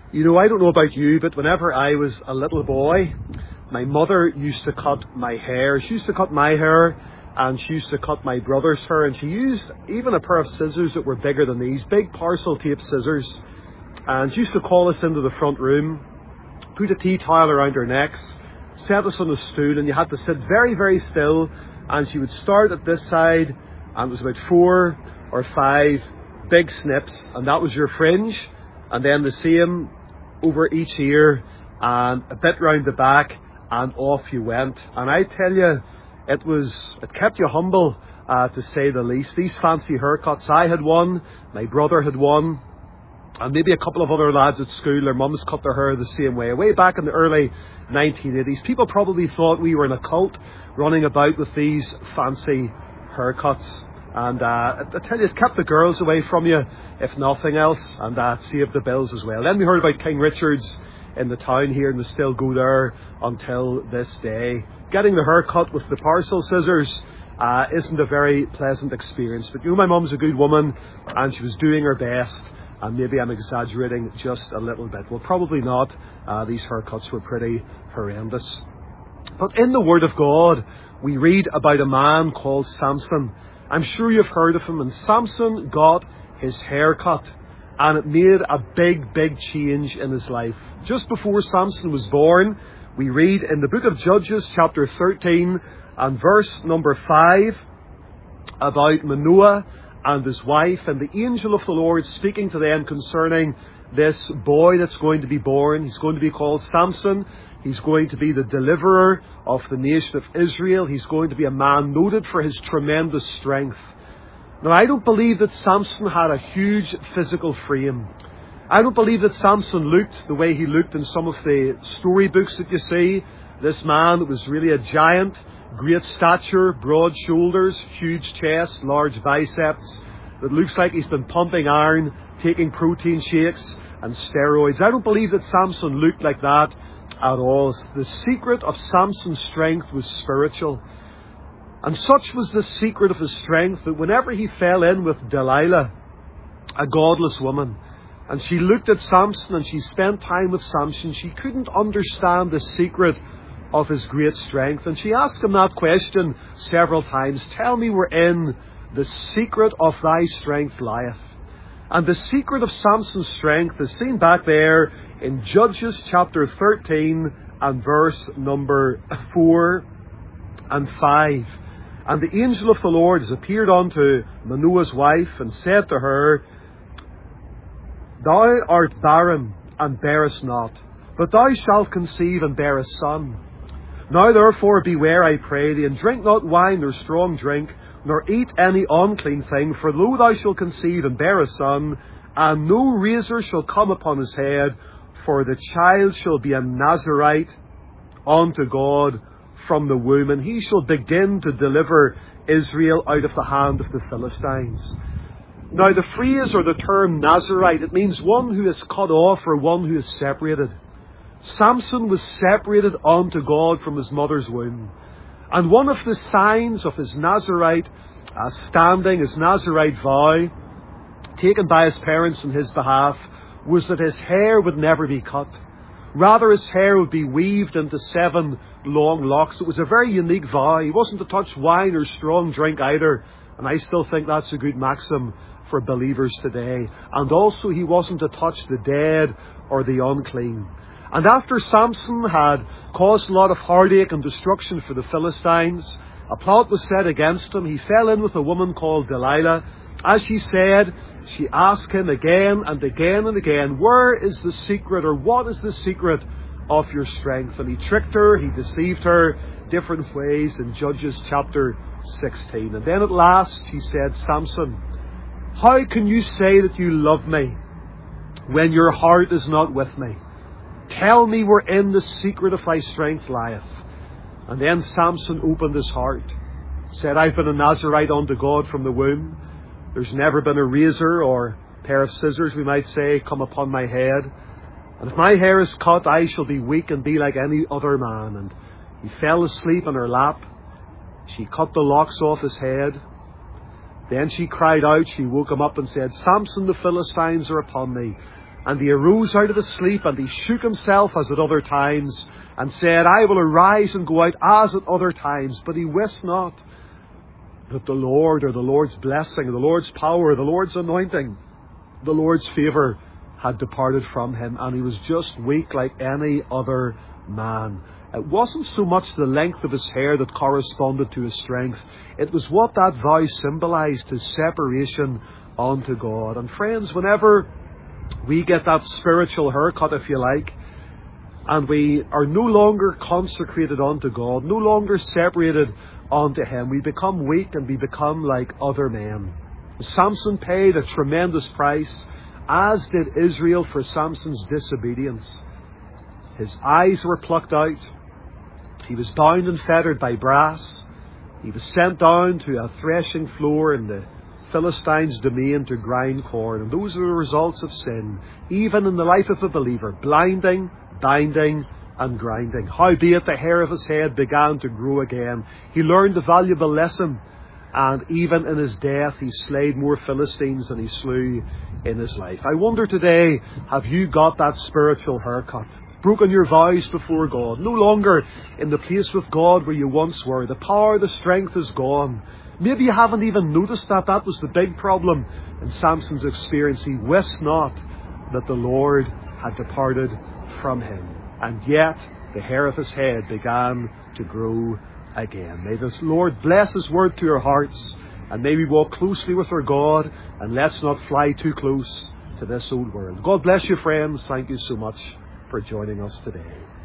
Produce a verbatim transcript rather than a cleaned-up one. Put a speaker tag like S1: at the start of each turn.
S1: You know, I don't know about you, but whenever I was a little boy, my mother used to cut my hair. She used to cut my hair, and she used to cut my brother's hair, and she used even a pair of scissors that were bigger than these, big parcel tape scissors. And she used to call us into the front room, put a tea towel around our necks, set us on a stool, and you had to sit very, very still. And she would start at this side, and it was about four or five big snips, and that was your fringe. And then the same over each ear, and a bit round the back, and off you went. And I tell you, it was, it kept you humble, uh, to say the least. These fancy haircuts, I had one, my brother had one, and maybe a couple of other lads at school, their mums cut their hair the same way. Way back in the early nineteen eighties, people probably thought we were in a cult, running about with these fancy haircuts. And uh, I tell you, it kept the girls away from you, if nothing else, and uh, saved the bills as well. Then we heard about King Richard's in the town here, and they still go there until this day. Getting the haircut with the parcel scissors uh, isn't a very pleasant experience. But you know, my mum's a good woman, and she was doing her best. And maybe I'm exaggerating just a little bit. Well, probably not. Uh, these haircuts were pretty horrendous. But in the Word of God, we read about a man called Samson. I'm sure you've heard of him. And Samson got his hair cut, and it made a big, big change in his life. Just before Samson was born, we read in the book of Judges, chapter thirteen, and verse number five, about Manoah and his wife, and the angel of the Lord speaking to them concerning this boy that's going to be born. He's going to be called Samson. He's going to be the deliverer of the nation of Israel. He's going to be a man noted for his tremendous strength. Now, I don't believe that Samson had a huge physical frame. I don't believe that Samson looked the way he looked in some of the storybooks that you see. This man that was really a giant, great stature, broad shoulders, huge chest, large biceps, that looks like he's been pumping iron, taking protein shakes and steroids. I don't believe that Samson looked like that at all. The secret of Samson's strength was spiritual. And such was the secret of his strength that whenever he fell in with Delilah, a godless woman, and she looked at Samson and she spent time with Samson, she couldn't understand the secret of his great strength. And she asked him that question several times. Tell me wherein the secret of thy strength lieth. And the secret of Samson's strength is seen back there in Judges chapter thirteen and verse number four and five. And the angel of the Lord has appeared unto Manoah's wife and said to her, Thou art barren and bearest not, but thou shalt conceive and bear a son. Now therefore beware, I pray thee, and drink not wine nor strong drink, nor eat any unclean thing, for lo, thou shalt conceive and bear a son, and no razor shall come upon his head, for the child shall be a Nazarite unto God from the womb, and he shall begin to deliver Israel out of the hand of the Philistines. Now the phrase or the term Nazarite, it means one who is cut off or one who is separated. Samson was separated unto God from his mother's womb. And one of the signs of his Nazarite uh, standing, his Nazarite vow, taken by his parents on his behalf, was that his hair would never be cut. Rather, his hair would be weaved into seven long locks. It was a very unique vow. He wasn't to touch wine or strong drink either. And I still think that's a good maxim for believers today. And also, he wasn't to touch the dead or the unclean. And after Samson had caused a lot of heartache and destruction for the Philistines, a plot was set against him. He fell in with a woman called Delilah. As she said, she asked him again and again and again, where is the secret, or what is the secret of your strength? And he tricked her, he deceived her different ways in Judges chapter sixteen. And then at last she said, Samson, how can you say that you love me when your heart is not with me? Tell me wherein the secret of thy strength lieth. And then Samson opened his heart, said, I've been a Nazarite unto God from the womb. There's never been a razor or pair of scissors, we might say, come upon my head. And if my hair is cut, I shall be weak and be like any other man. And he fell asleep on her lap. She cut the locks off his head. Then she cried out, she woke him up and said, Samson, the Philistines are upon thee. And he arose out of his sleep, and he shook himself as at other times, and said, I will arise and go out as at other times. But he wist not that the Lord, or the Lord's blessing, or the Lord's power, or the Lord's anointing, the Lord's favour had departed from him, and he was just weak like any other man. It wasn't so much the length of his hair that corresponded to his strength. It was what that vow symbolised, his separation unto God. And friends, whenever we get that spiritual haircut, if you like, and we are no longer consecrated unto God, no longer separated unto Him, we become weak and we become like other men. Samson paid a tremendous price, as did Israel for Samson's disobedience. His eyes were plucked out. He was bound and fettered by brass. He was sent down to a threshing floor in the Philistines' domain to grind corn. And those are the results of sin, even in the life of a believer: blinding, binding, and grinding. Howbeit the hair of his head began to grow again. He learned a valuable lesson, and even in his death he slayed more Philistines than he slew in his life. I wonder today, have you got that spiritual haircut? Broken your vows before God, no longer in the place with God where you once were. The power, the strength is gone. Maybe you haven't even noticed that. That was the big problem in Samson's experience. He wist not that the Lord had departed from him. And yet the hair of his head began to grow again. May the Lord bless His word to our hearts, and may we walk closely with our God, and let's not fly too close to this old world. God bless you, friends. Thank you so much for joining us today.